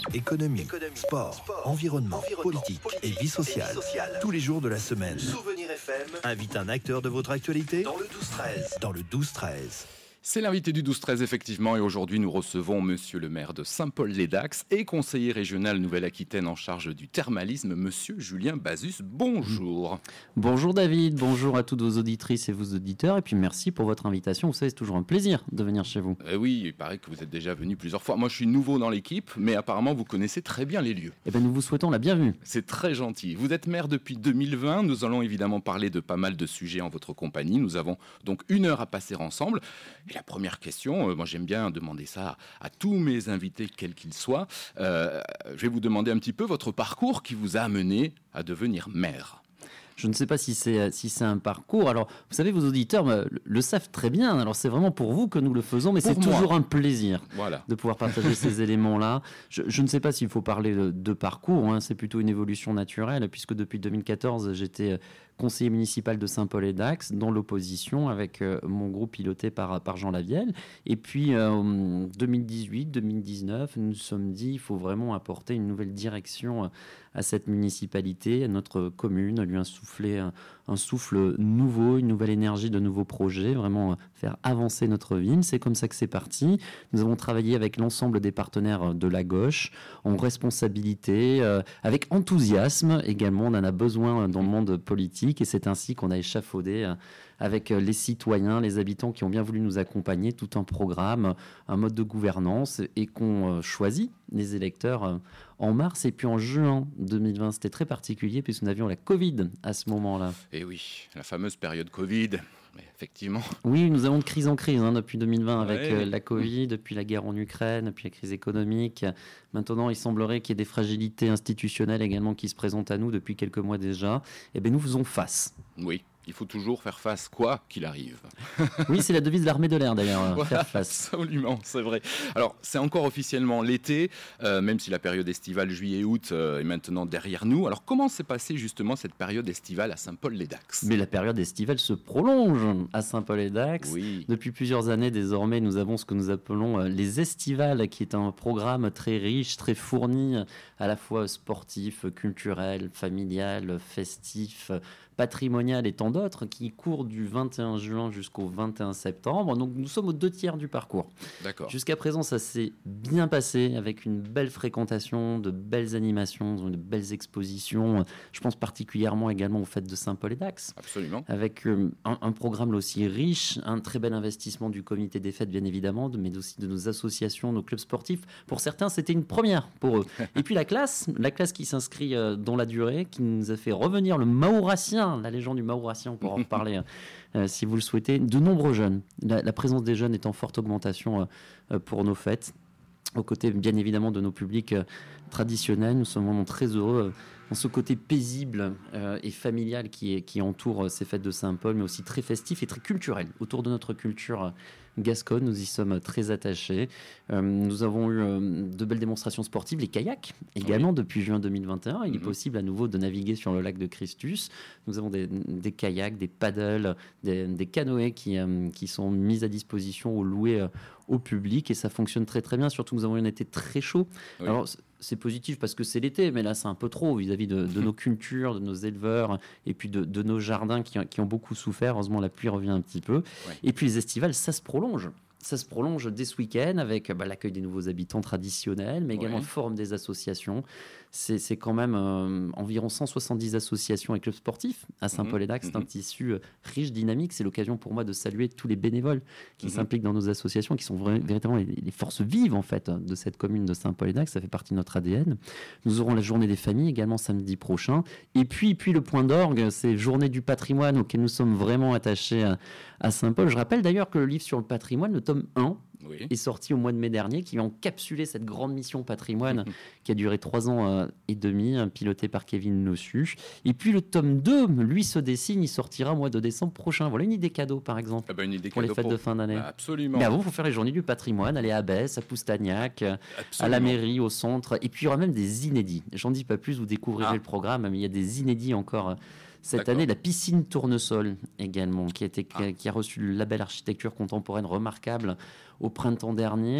économie, sport, environnement, politique et vie sociale. Tous les jours de la semaine. Souvenir FM Invite un acteur de votre actualité dans le 12-13. dans le 12-13. C'est l'invité du 12-13 effectivement et aujourd'hui nous recevons monsieur le maire de Saint-Paul-les-Dax et conseiller régional Nouvelle-Aquitaine en charge du thermalisme, monsieur Julien Bazus. Bonjour. Bonjour David, bonjour à toutes vos auditrices et vos auditeurs et puis merci pour votre invitation. Vous savez, c'est toujours un plaisir de venir chez vous. Oui, il paraît que vous êtes déjà venu plusieurs fois. Moi je suis nouveau dans l'équipe mais apparemment vous connaissez très bien les lieux. Eh bien nous vous souhaitons la bienvenue. C'est très gentil. Vous êtes maire depuis 2020. Nous allons évidemment parler de pas mal de sujets en votre compagnie. Nous avons donc 1 heure à passer ensemble. Et la première question, moi j'aime bien demander ça à tous mes invités, quels qu'ils soient. Je vais vous demander un petit peu votre parcours qui vous a amené à devenir maire. Je ne sais pas si c'est un parcours. Alors, vous savez, vos auditeurs le savent très bien. Alors, c'est vraiment pour vous que nous le faisons, mais Pour c'est moi. toujours un plaisir Voilà. de pouvoir partager ces éléments-là. Je ne sais pas s'il faut parler de parcours. C'est plutôt une évolution naturelle, puisque depuis 2014, j'étais conseiller municipal de Saint-Paul-et-Dax, dans l'opposition, avec mon groupe piloté par Jean Lavielle. Et puis, 2018-2019, nous nous sommes dit il faut vraiment apporter une nouvelle direction à cette municipalité, à notre commune, lui insuffler un souffle nouveau, une nouvelle énergie, de nouveaux projets, vraiment faire avancer notre ville. C'est comme ça que c'est parti. Nous avons travaillé avec l'ensemble des partenaires de la gauche, en responsabilité, avec enthousiasme également. On en a besoin dans le monde politique et c'est ainsi qu'on a échafaudé avec les citoyens, les habitants qui ont bien voulu nous accompagner, tout un programme, un mode de gouvernance et qu'on choisit, les électeurs, en mars et puis en juin 2020. C'était très particulier puisque nous avions la Covid à ce moment-là. Et oui, la fameuse période Covid, effectivement. Oui, nous avons de crise en crise depuis 2020 avec Ouais. la Covid, depuis la guerre en Ukraine, depuis la crise économique. Maintenant, il semblerait qu'il y ait des fragilités institutionnelles également qui se présentent à nous depuis quelques mois déjà. Eh bien, nous faisons face. Oui, il faut toujours faire face quoi qu'il arrive. Oui, c'est la devise de l'armée de l'air d'ailleurs, Voilà, faire face. absolument, c'est vrai. Alors, c'est encore officiellement l'été, même si la période estivale juillet-août est maintenant derrière nous. Alors, comment s'est passée justement cette période estivale à Saint-Paul-les-Dax ? Mais la période estivale se prolonge à Saint-Paul-et-Dax. Oui. Depuis plusieurs années, désormais, nous avons ce que nous appelons les estivales, qui est un programme très riche, très fourni, à la fois sportif, culturel, familial, festif, patrimonial et tant d'autres, qui court du 21 juin jusqu'au 21 septembre. Donc nous sommes aux 2/3 du parcours. D'accord. Jusqu'à présent, ça s'est bien passé, avec une belle fréquentation, de belles animations, de belles expositions. Je pense particulièrement également aux fêtes de Saint-Paul-et-Dax, Absolument. avec un programme là aussi riche, un très bel investissement du comité des fêtes bien évidemment, mais aussi de nos associations, nos clubs sportifs. Pour certains, c'était une première pour eux. Et puis la classe qui s'inscrit dans la durée, qui nous a fait revenir le Mahoratien, la légende du Mahoratien, on pourra en reparler si vous le souhaitez. De nombreux jeunes, la présence des jeunes est en forte augmentation pour nos fêtes. Aux côtés, bien évidemment, de nos publics traditionnels, nous sommes vraiment très heureux dans ce côté paisible et familial qui entoure ces fêtes de Saint-Paul, mais aussi très festif et très culturel. Autour de notre culture gasconne, nous y sommes très attachés. Nous avons eu de belles démonstrations sportives, les kayaks également, depuis juin 2021. Il est possible à nouveau de naviguer sur le lac de Christus. Nous avons des kayaks, des paddles, des canoës qui sont mis à disposition ou loués au public et ça fonctionne très très bien. Surtout, nous avons eu un été très chaud. Oui. Alors, c'est positif parce que c'est l'été, mais là, c'est un peu trop vis-à-vis de nos cultures, de nos éleveurs et puis de nos jardins qui ont beaucoup souffert. Heureusement, la pluie revient un petit peu. Ouais. Et puis, les estivales, ça se prolonge. Ça se prolonge dès ce week-end avec l'accueil des nouveaux habitants traditionnels, mais également Ouais. le forum des associations. C'est quand même environ 170 associations et clubs sportifs à Saint-Paul-et-Dax. C'est un tissu riche, dynamique. C'est l'occasion pour moi de saluer tous les bénévoles qui s'impliquent dans nos associations, qui sont véritablement les forces vives en fait de cette commune de Saint-Paul-et-Dax. Ça fait partie de notre ADN. Nous aurons la journée des familles également samedi prochain. Et puis le point d'orgue, c'est Journée du patrimoine auquel nous sommes vraiment attachés à Saint-Paul. Je rappelle d'ailleurs que le livre sur le patrimoine, le tome 1, Oui. est sorti au mois de mai dernier, qui va encapsuler cette grande mission patrimoine qui a duré 3 ans et demi, pilotée par Kevin Nossu. Et puis le tome 2, lui, se dessine, il sortira au mois de décembre prochain. Voilà une idée cadeau, par exemple, Eh ben, une idée pour les cadeau fêtes de fin d'année. Absolument. Mais avant, il faut faire les journées du patrimoine, aller à Besse, à Poustagnac, à Absolument. la mairie, au centre. Et puis il y aura même des inédits. J'en dis pas plus, vous découvrirez le programme, mais il y a des inédits encore cette D'accord. année. La piscine Tournesol également, qui a reçu le label architecture contemporaine remarquable au printemps dernier.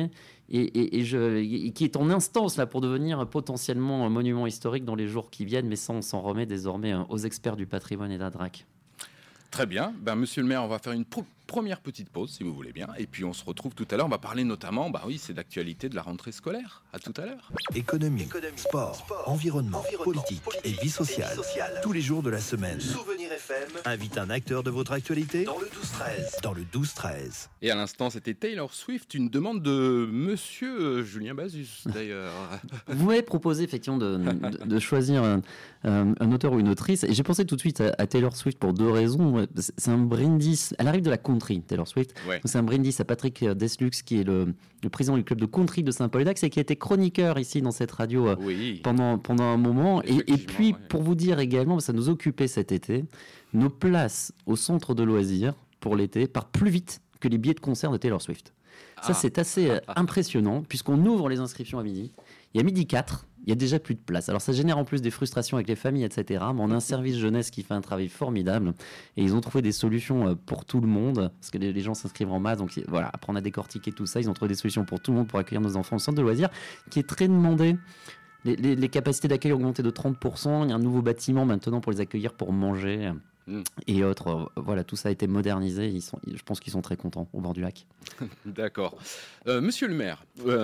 et qui est en instance là pour devenir potentiellement un monument historique dans les jours qui viennent, mais ça on s'en remet désormais aux experts du patrimoine et de la DRAC. Très bien. Monsieur le maire, on va faire une première petite pause, si vous voulez bien. Et puis, on se retrouve tout à l'heure. On va parler notamment, c'est d'actualité de la rentrée scolaire. À tout à l'heure. Économie, sport, environnement, politique et vie sociale. Tous les jours de la semaine. Souvenir FM invite un acteur de votre actualité dans le 12-13. Dans le 12-13. Et à l'instant, c'était Taylor Swift, une demande de monsieur Julien Bazus, d'ailleurs. Vous m'avez proposé effectivement de choisir un auteur ou une autrice. Et j'ai pensé tout de suite à Taylor Swift pour deux raisons. C'est un brindis. Elle arrive de la country, Taylor Swift. Ouais. C'est un brindis à Patrick Deslux, qui est le président du club de country de Saint-Paul-et-Dax et qui a été chroniqueur ici dans cette radio pendant un moment. Et puis, pour vous dire également, ça nous occupait cet été, nos places au centre de loisirs pour l'été partent plus vite que les billets de concert de Taylor Swift. Ça, c'est assez impressionnant, puisqu'on ouvre les inscriptions à midi. Et à midi 4, il y a déjà plus de place. Alors ça génère en plus des frustrations avec les familles, etc. Mais on a un service jeunesse qui fait un travail formidable. Et ils ont trouvé des solutions pour tout le monde, parce que les gens s'inscrivent en masse. Donc voilà, après on a décortiqué tout ça. Ils ont trouvé des solutions pour tout le monde pour accueillir nos enfants au centre de loisirs, qui est très demandé. Les capacités d'accueil ont augmenté de 30%. Il y a un nouveau bâtiment maintenant pour les accueillir, pour manger et autres. Voilà, tout ça a été modernisé. Je pense qu'ils sont très contents au bord du lac. D'accord. Monsieur le maire,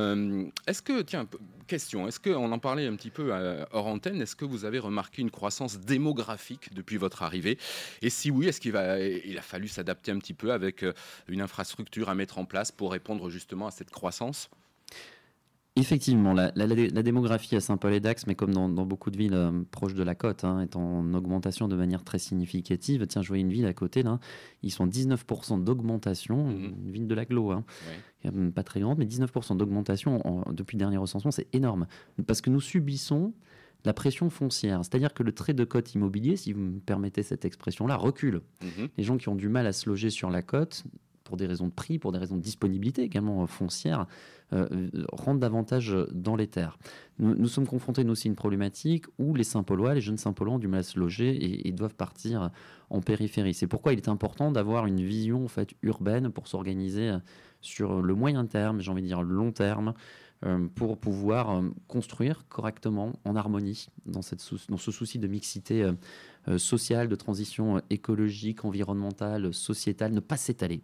est-ce qu'on en parlait un petit peu hors antenne, est-ce que vous avez remarqué une croissance démographique depuis votre arrivée? Et si oui, est-ce qu'il a fallu s'adapter un petit peu avec une infrastructure à mettre en place pour répondre justement à cette croissance? Effectivement, la démographie à Saint-Paul-et-Dax, mais comme dans beaucoup de villes proches de la côte, est en augmentation de manière très significative. Tiens, je voyais une ville à côté, là, ils sont 19% d'augmentation, une ville de l'agglo, pas très grande, mais 19% d'augmentation depuis le dernier recensement, c'est énorme. Parce que nous subissons la pression foncière, c'est-à-dire que le trait de côte immobilier, si vous me permettez cette expression-là, recule. Les gens qui ont du mal à se loger sur la côte, pour des raisons de prix, pour des raisons de disponibilité également foncière, rentrent davantage dans les terres. Nous sommes confrontés nous aussi à une problématique où les Saint-Paulois, les jeunes Saint-Paulois ont du mal à se loger et doivent partir en périphérie. C'est pourquoi il est important d'avoir une vision en fait, urbaine pour s'organiser sur le moyen terme, j'ai envie de dire le long terme, pour pouvoir construire correctement, en harmonie, dans ce souci de mixité sociale, de transition écologique, environnementale, sociétale, ne pas s'étaler.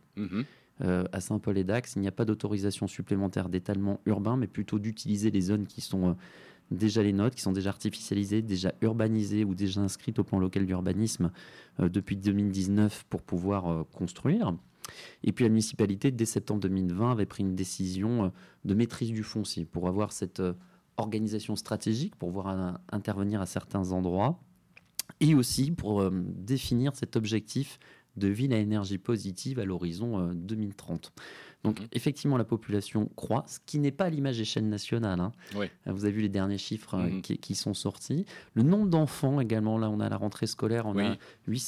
À Saint-Paul-et-Dax, il n'y a pas d'autorisation supplémentaire d'étalement urbain, mais plutôt d'utiliser les zones qui sont déjà les nôtres, qui sont déjà artificialisées, déjà urbanisées ou déjà inscrites au plan local d'urbanisme depuis 2019 pour pouvoir construire. Et puis la municipalité, dès septembre 2020, avait pris une décision de maîtrise du foncier pour avoir cette organisation stratégique, pour pouvoir intervenir à certains endroits, et aussi pour définir cet objectif de ville à énergie positive à l'horizon 2030. Donc effectivement, la population croît, ce qui n'est pas à l'image échelle nationale. Oui. Vous avez vu les derniers chiffres qui sont sortis. Le nombre d'enfants également, là on a la rentrée scolaire, on a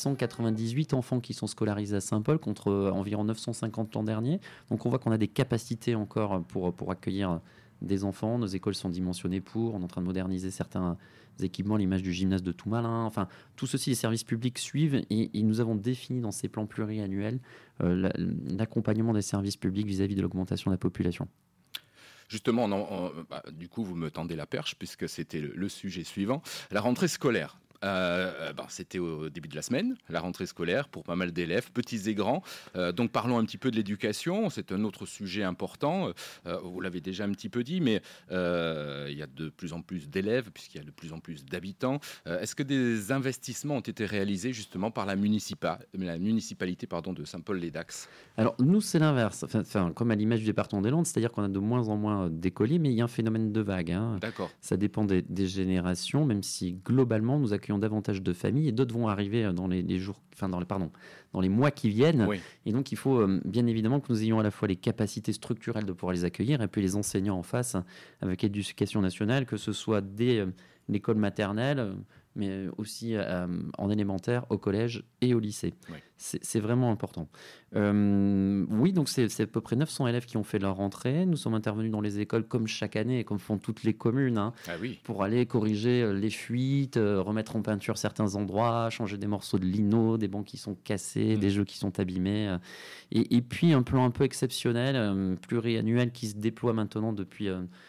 898 enfants qui sont scolarisés à Saint-Paul contre environ 950 l'an dernier. Donc on voit qu'on a des capacités encore pour accueillir des enfants. Nos écoles sont dimensionnées on est en train de moderniser certains équipements, l'image du gymnase de Toumalin. Enfin, tout ceci, les services publics suivent et nous avons défini dans ces plans pluriannuels l'accompagnement des services publics vis-à-vis de l'augmentation de la population. Justement, du coup, vous me tendez la perche puisque c'était le sujet suivant. La rentrée scolaire. C'était au début de la semaine, la rentrée scolaire pour pas mal d'élèves, petits et grands. Donc parlons un petit peu de l'éducation, c'est un autre sujet important. Vous l'avez déjà un petit peu dit, mais il y a de plus en plus d'élèves puisqu'il y a de plus en plus d'habitants. Est-ce que des investissements ont été réalisés justement par la municipalité de Saint-Paul-les-Dax? Alors nous, c'est l'inverse. Enfin, comme à l'image du département des Landes, c'est-à-dire qu'on a de moins en moins d'écoliers, mais il y a un phénomène de vague. D'accord. Ça dépend des générations, même si globalement nous accueillons davantage de familles et d'autres vont arriver dans dans les mois qui viennent. Oui. Et donc il faut bien évidemment que nous ayons à la fois les capacités structurelles de pouvoir les accueillir et puis les enseignants en face avec l'éducation nationale, que ce soit dès l'école maternelle mais aussi en élémentaire, au collège et au lycée. Oui. C'est vraiment important. Oui, donc c'est à peu près 900 élèves qui ont fait leur rentrée. Nous sommes intervenus dans les écoles comme chaque année et comme font toutes les communes, Ah oui. pour aller corriger les fuites, remettre en peinture certains endroits, changer des morceaux de lino, des bancs qui sont cassés, des jeux qui sont abîmés. Et puis un plan un peu exceptionnel, pluriannuel, qui se déploie maintenant depuis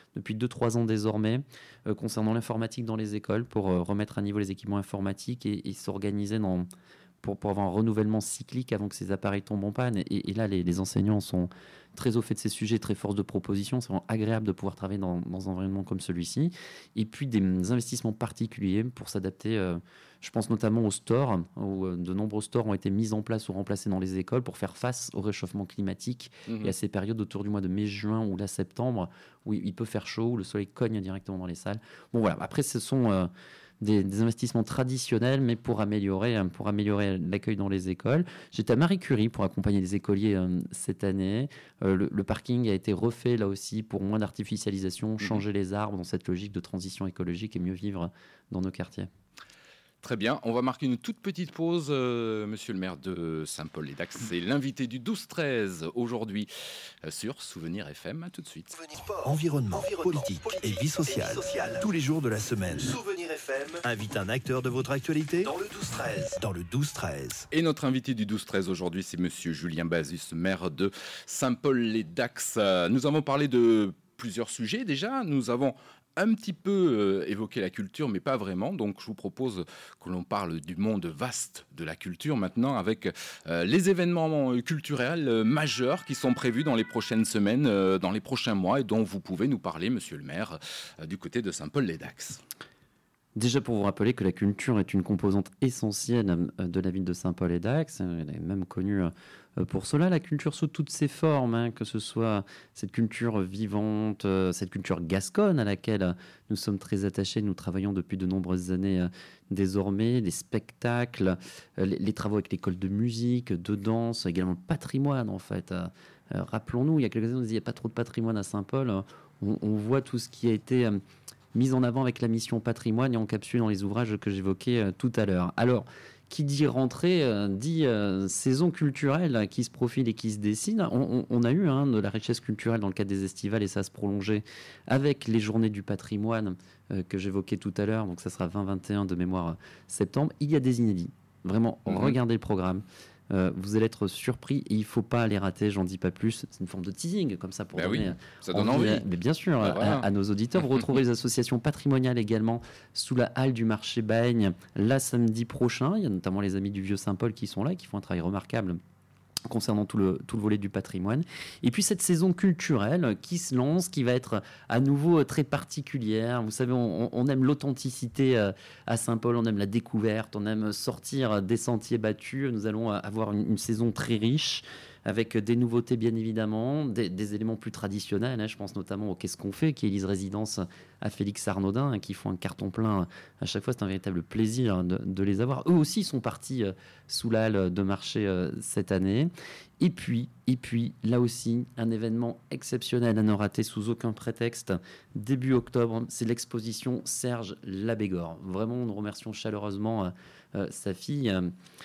2-3 ans désormais, concernant l'informatique dans les écoles, pour remettre à niveau les équipements informatiques et s'organiser pour avoir un renouvellement cyclique avant que ces appareils tombent en panne. Et là, les enseignants sont très au fait de ces sujets, très force de proposition. C'est vraiment agréable de pouvoir travailler dans un environnement comme celui-ci. Et puis des investissements particuliers pour s'adapter. Je pense notamment aux stores, où de nombreux stores ont été mis en place ou remplacés dans les écoles pour faire face au réchauffement climatique et à ces périodes autour du mois de mai-juin ou là septembre, où il peut faire chaud, où le soleil cogne directement dans les salles. Bon voilà, après ce sont des investissements traditionnels, mais pour améliorer l'accueil dans les écoles. J'étais à Marie Curie pour accompagner les écoliers cette année. Le parking a été refait là aussi pour moins d'artificialisation, changer les arbres dans cette logique de transition écologique et mieux vivre dans nos quartiers. Très bien, on va marquer une toute petite pause, monsieur le maire de Saint-Paul-les-Dax. C'est l'invité du 12-13 aujourd'hui sur Souvenir FM. À tout de suite. Sport, environnement, politique et vie sociale. Tous les jours de la semaine. Souvenir FM invite un acteur de votre actualité dans le 12-13. Dans le 12-13. Et notre invité du 12-13 aujourd'hui, c'est monsieur Julien Bazus, maire de Saint-Paul-les-Dax. Nous avons parlé de plusieurs sujets déjà. Nous avons un petit peu évoqué la culture, mais pas vraiment. Donc, je vous propose que l'on parle du monde vaste de la culture maintenant, avec les événements culturels majeurs qui sont prévus dans les prochaines semaines, dans les prochains mois, et dont vous pouvez nous parler, monsieur le maire, du côté de Saint-Paul-les-Dax. Déjà pour vous rappeler que la culture est une composante essentielle de la ville de Saint-Paul-et-Dax, elle est même connue pour cela, la culture sous toutes ses formes, que ce soit cette culture vivante, cette culture gasconne à laquelle nous sommes très attachés, nous travaillons depuis de nombreuses années désormais, les spectacles, les travaux avec l'école de musique, de danse, également le patrimoine en fait. Rappelons-nous, il y a quelques années on disait qu'il n'y a pas trop de patrimoine à Saint-Paul, on voit tout ce qui a été mise en avant avec la mission patrimoine et encapsulée dans les ouvrages que j'évoquais tout à l'heure. Alors, qui dit rentrée, dit saison culturelle qui se profile et qui se dessine. On a eu de la richesse culturelle dans le cadre des estivales et ça se prolongeait avec les journées du patrimoine que j'évoquais tout à l'heure. Donc ça sera 20-21 de mémoire septembre. Il y a des inédits. Vraiment, regardez le programme. Vous allez être surpris et il ne faut pas les rater, j'en dis pas plus. C'est une forme de teasing comme ça pour donner ça donne envie. Mais bien sûr, à nos auditeurs. Vous retrouverez les associations patrimoniales également sous la halle du marché Bagne là samedi prochain. Il y a notamment les amis du Vieux Saint-Paul qui sont là et qui font un travail remarquable concernant tout le volet du patrimoine. Et puis cette saison culturelle qui se lance, qui va être à nouveau très particulière. Vous savez, on aime l'authenticité à Saint-Paul, on aime la découverte, on aime sortir des sentiers battus. Nous allons avoir une saison très riche, avec des nouveautés bien évidemment, des éléments plus traditionnels. Je pense notamment au Qu'est-ce qu'on fait, qui est Élise Résidence à Félix Arnaudin, qui font un carton plein à chaque fois. C'est un véritable plaisir de les avoir. Eux aussi sont partis sous la halle de marché cette année. Et puis, là aussi, un événement exceptionnel à ne rater sous aucun prétexte. Début octobre, c'est l'exposition Serge Labégor. Vraiment, nous remercions chaleureusement sa fille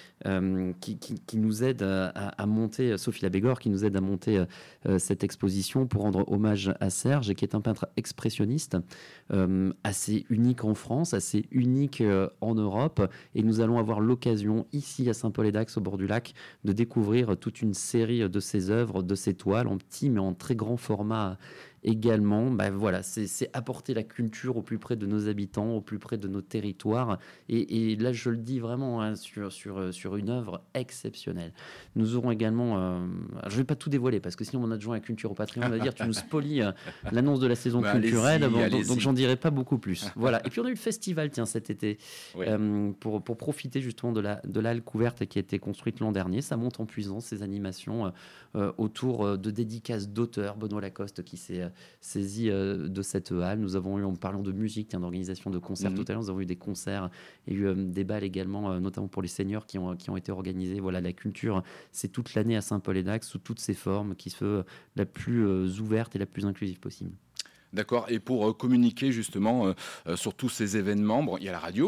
qui nous aide à monter, Sophie Labégor, qui nous aide à monter cette exposition pour rendre hommage à Serge, qui est un peintre expressionniste assez unique en France, assez unique en Europe. Et nous allons avoir l'occasion, ici à Saint-Paul-et-Dax, au bord du lac, de découvrir toute une série de ses œuvres, de ses toiles, en petit mais en très grand format également. Voilà, c'est apporter la culture au plus près de nos habitants, au plus près de nos territoires. Et là, je le dis vraiment sur une œuvre exceptionnelle. Nous aurons également... je ne vais pas tout dévoiler, parce que sinon mon adjoint à la culture au patrimoine va dire tu nous spolies l'annonce de la saison culturelle. Donc j'en dirai pas beaucoup plus. Voilà. Et puis on a eu le festival cet été, pour profiter justement de la halle couverte qui a été construite l'an dernier. Ça monte en puissance, ces animations autour de dédicaces d'auteurs. Benoît Lacoste qui s'est saisi de cette halle. Nous avons eu, en parlant de musique, d'organisation de concerts tout à l'heure, nous avons eu des concerts et eu des balles également, notamment pour les seniors qui ont été organisés. Voilà, la culture, c'est toute l'année à Saint-Paul-et-Dax sous toutes ses formes, qui se veut la plus ouverte et la plus inclusive possible. D'accord. Et pour communiquer justement sur tous ces événements, il y a la radio.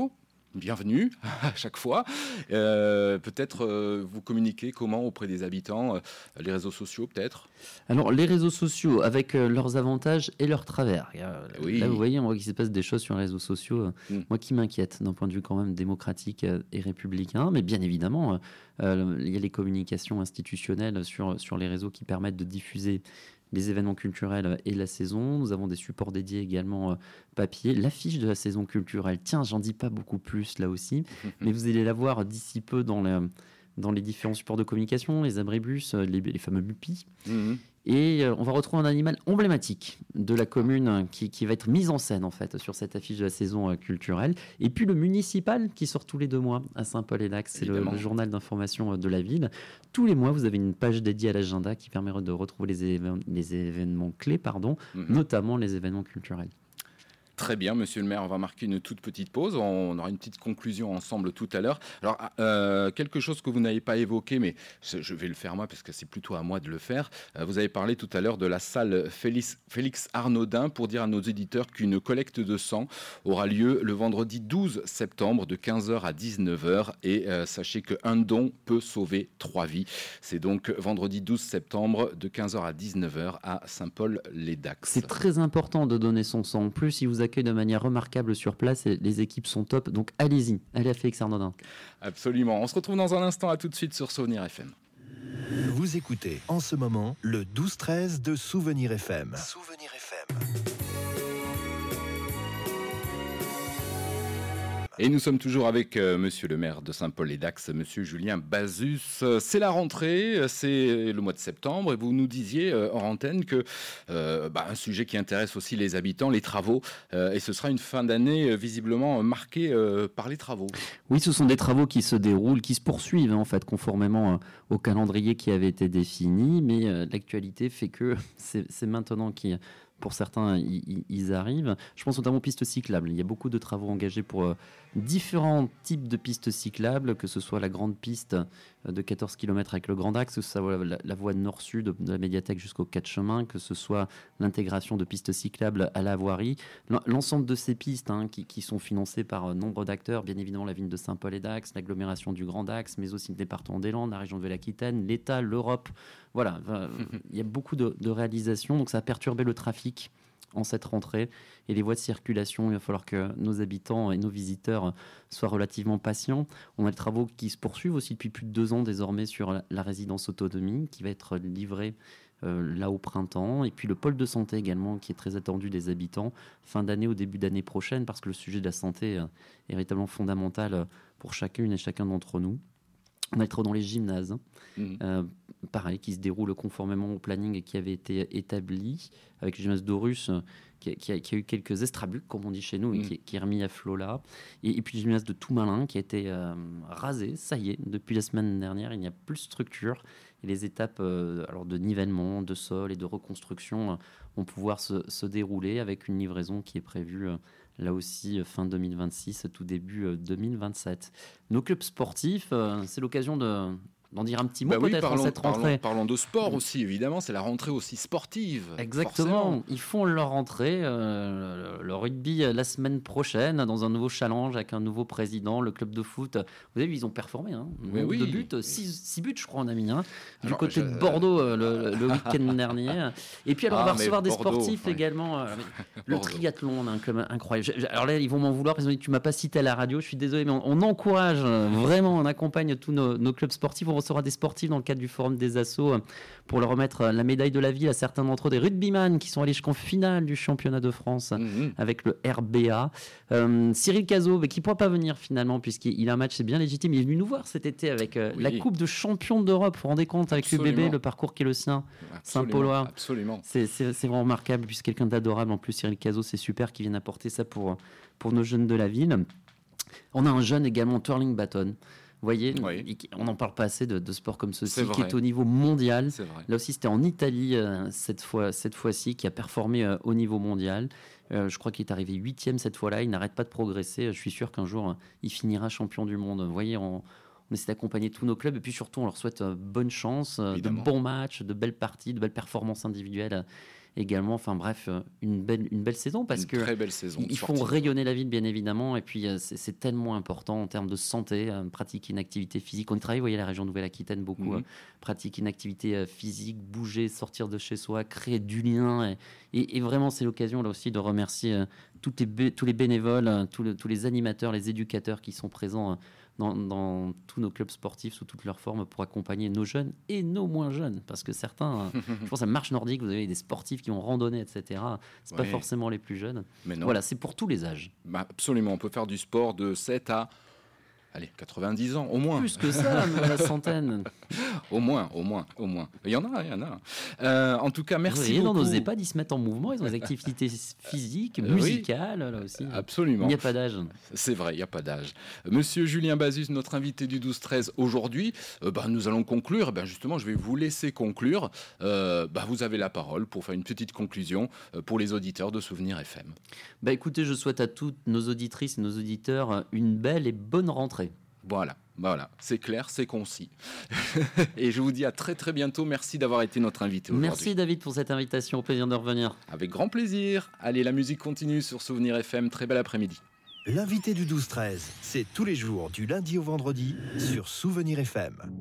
bienvenue à chaque fois. Peut-être vous communiquez comment auprès des habitants, les réseaux sociaux peut-être? Alors, les réseaux sociaux, avec leurs avantages et leurs travers. Oui. Là, vous voyez, on voit qu'il se passe des choses sur les réseaux sociaux, moi qui m'inquiète d'un point de vue quand même démocratique et républicain. Mais bien évidemment, il y a les communications institutionnelles sur les réseaux qui permettent de diffuser les événements culturels et la saison. Nous avons des supports dédiés également papier. L'affiche de la saison culturelle, tiens, j'en dis pas beaucoup plus là aussi, mais vous allez la voir d'ici peu dans les différents supports de communication, les abribus, les fameux bupis. Et on va retrouver un animal emblématique de la commune qui va être mis en scène en fait sur cette affiche de la saison culturelle. Et puis le municipal qui sort tous les 2 mois à Saint-Paul-et-Dax, c'est le journal d'information de la ville. Tous les mois, vous avez une page dédiée à l'agenda qui permet de retrouver les événements clés, notamment les événements culturels. Très bien, monsieur le maire, on va marquer une toute petite pause. On aura une petite conclusion ensemble tout à l'heure. Alors, quelque chose que vous n'avez pas évoqué, mais je vais le faire moi, parce que c'est plutôt à moi de le faire. Vous avez parlé tout à l'heure de la salle Félix Arnaudin pour dire à nos éditeurs qu'une collecte de sang aura lieu le vendredi 12 septembre de 15h à 19h. Et sachez qu'un don peut sauver 3 vies. C'est donc vendredi 12 septembre de 15h à 19h à Saint-Paul-les-Dax. C'est très important de donner son sang. En plus, il vous accueille de manière remarquable sur place et les équipes sont top. Donc allez-y, allez à Félix Arnaudin. Absolument. On se retrouve dans un instant. À tout de suite sur Souvenir FM. Vous écoutez en ce moment le 12-13 de Souvenir FM. Souvenir FM. Et nous sommes toujours avec monsieur le maire de Saint-Paul-et-Dax, monsieur Julien Bazus. C'est la rentrée, c'est le mois de septembre et vous nous disiez hors antenne que un sujet qui intéresse aussi les habitants, les travaux, et ce sera une fin d'année visiblement marquée par les travaux. Oui, ce sont des travaux qui se déroulent, qui se poursuivent en fait, conformément au calendrier qui avait été défini, mais l'actualité fait que c'est maintenant pour certains, ils arrivent. Je pense notamment aux pistes cyclables. Il y a beaucoup de travaux engagés pour différents types de pistes cyclables, que ce soit la grande piste de 14 km avec le Grand Axe, que ce soit la voie nord-sud de la médiathèque jusqu'au 4 chemins, que ce soit l'intégration de pistes cyclables à la voirie. L'ensemble de ces pistes qui sont financées par nombre d'acteurs, bien évidemment la ville de Saint-Paul-et-Dax, l'agglomération du Grand Axe, mais aussi le département des Landes, la région de l'Aquitaine, l'État, l'Europe. Voilà, il y a beaucoup de réalisations, donc ça a perturbé le trafic en cette rentrée et les voies de circulation. Il va falloir que nos habitants et nos visiteurs soient relativement patients. On a les travaux qui se poursuivent aussi depuis plus de 2 ans désormais sur la résidence autonomie qui va être livrée là au printemps, et puis le pôle de santé également qui est très attendu des habitants fin d'année ou début d'année prochaine, parce que le sujet de la santé est véritablement fondamental pour chacune et chacun d'entre nous. On va être dans les gymnases, pareil, qui se déroulent conformément au planning qui avait été établi, avec le gymnase d'Aurus, qui a eu quelques estrabucs, comme on dit chez nous, et qui est remis à flot là. Et puis le gymnase de Toumalin, qui a été rasé, ça y est, depuis la semaine dernière, il n'y a plus de structure. Et les étapes de nivellement, de sol et de reconstruction vont pouvoir se dérouler avec une livraison qui est prévue là aussi fin 2026, tout début 2027. Nos clubs sportifs, c'est l'occasion d'en dire un petit mot peut-être en cette rentrée. Parlons de sport aussi, évidemment, c'est la rentrée aussi sportive. Exactement, forcément. Ils font leur rentrée, le rugby la semaine prochaine, dans un nouveau challenge avec un nouveau président, le club de foot. Vous avez vu, ils ont performé, nombre de buts, 6 buts je crois on a mis, du côté de Bordeaux le week-end dernier. Et puis alors on va recevoir des sportifs également, le triathlon, on a un club incroyable. Alors là ils vont m'en vouloir parce qu'ils ont dit tu m'as pas cité à la radio, je suis désolé, mais on encourage vraiment, on accompagne tous nos clubs sportifs. On recevra des sportifs dans le cadre du forum des assos pour leur remettre la médaille de la ville à certains d'entre eux, des rugbyman qui sont allés jusqu'en finale du championnat de France avec le RBA. Cyril Cazot, qui ne pourra pas venir finalement puisqu'il a un match, c'est bien légitime. Il est venu nous voir cet été avec la Coupe de champion d'Europe. Vous vous rendez compte avec l'UBB, le parcours qui est le sien, Saint-Paulois. Absolument. C'est vraiment remarquable, puisque quelqu'un d'adorable en plus, Cyril Cazot, c'est super qu'il vienne apporter ça pour nos jeunes de la ville. On a un jeune également, Twirling Baton. Vous voyez, on n'en parle pas assez de sport comme ceci, qui est au niveau mondial. Là aussi, c'était en Italie cette fois-ci, qui a performé au niveau mondial. Je crois qu'il est arrivé 8e cette fois-là. Il n'arrête pas de progresser. Je suis sûr qu'un jour, il finira champion du monde. Vous voyez, on essaie d'accompagner tous nos clubs. Et puis surtout, on leur souhaite bonne chance, de bons matchs, de belles parties, de belles performances individuelles également. Enfin bref, une belle saison parce que très belle saison. Ils font rayonner la ville, bien évidemment. Et puis, c'est tellement important en termes de santé, pratiquer une activité physique. On y travaille, vous voyez, la région Nouvelle-Aquitaine, beaucoup. Pratiquer une activité physique, bouger, sortir de chez soi, créer du lien. Et vraiment, c'est l'occasion, là aussi, de remercier tous les bénévoles, tous les animateurs, les éducateurs qui sont présents dans tous nos clubs sportifs sous toutes leurs formes pour accompagner nos jeunes et nos moins jeunes. Parce que certains, je pense à marche nordique, vous avez des sportifs qui ont randonné, etc. C'est pas forcément les plus jeunes. Mais non. Voilà, c'est pour tous les âges. Bah, absolument, on peut faire du sport de 7 à 90 ans, au moins. Plus que ça, mais à la centaine. Au moins. Il y en a. En tout cas, merci beaucoup. Dans nos EHPAD, ils se mettent en mouvement, ils ont des activités physiques, musicales, là aussi. Absolument. Il n'y a pas d'âge. C'est vrai, il n'y a pas d'âge. Monsieur Julien Bazus, notre invité du 12-13 aujourd'hui, nous allons conclure. Justement, je vais vous laisser conclure. Vous avez la parole pour faire une petite conclusion pour les auditeurs de Souvenir FM. Écoutez, je souhaite à toutes nos auditrices et nos auditeurs une belle et bonne rentrée. Voilà, c'est clair, c'est concis. Et je vous dis à très très bientôt. Merci d'avoir été notre invité aujourd'hui. Merci David pour cette invitation, au plaisir de revenir. Avec grand plaisir. Allez, la musique continue sur Souvenir FM. Très bel après-midi. L'invité du 12-13, c'est tous les jours du lundi au vendredi sur Souvenir FM.